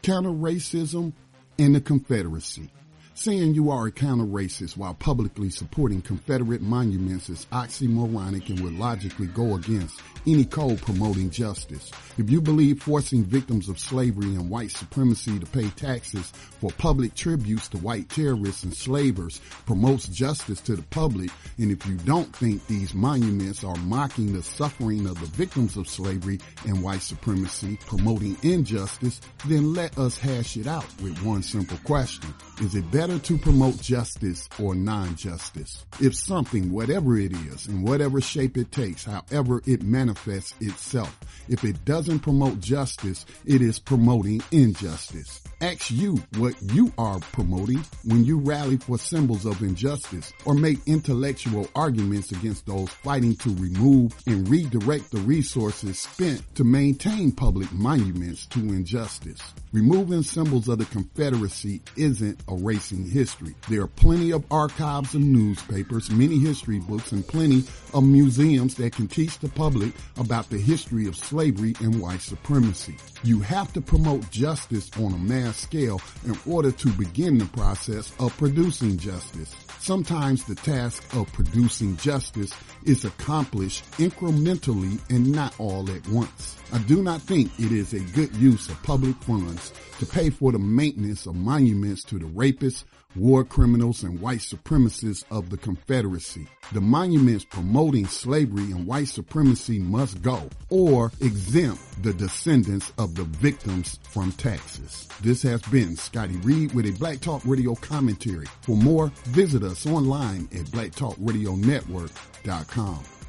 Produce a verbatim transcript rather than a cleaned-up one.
Counter-racism and the Confederacy. Saying you are a counter-racist while publicly supporting Confederate monuments is oxymoronic and would logically go against any code promoting justice. If you believe forcing victims of slavery and white supremacy to pay taxes for public tributes to white terrorists and slavers promotes justice to the public, and if you don't think these monuments are mocking the suffering of the victims of slavery and white supremacy, promoting injustice, then let us hash it out with one simple question. Is it better to promote justice or non-justice? If something, whatever it is, in whatever shape it takes, however it manifests itself, if it doesn't promote justice, it is promoting injustice. Ask you what you are promoting when you rally for symbols of injustice or make intellectual arguments against those fighting to remove and redirect the resources spent to maintain public monuments to injustice. Removing symbols of the Confederacy isn't erasing history. There are plenty of archives of newspapers, many history books, and plenty of museums that can teach the public about the history of slavery and white supremacy. You have to promote justice on a mass scale in order to begin the process of producing justice. Sometimes the task of producing justice is accomplished incrementally and not all at once. I do not think it is a good use of public funds to pay for the maintenance of monuments to the rapists, war criminals, and white supremacists of the Confederacy. The monuments promoting slavery and white supremacy must go, or exempt the descendants of the victims from taxes. This has been Scotty Reed with a Black Talk Radio commentary. For more, visit us online at black talk radio network dot com.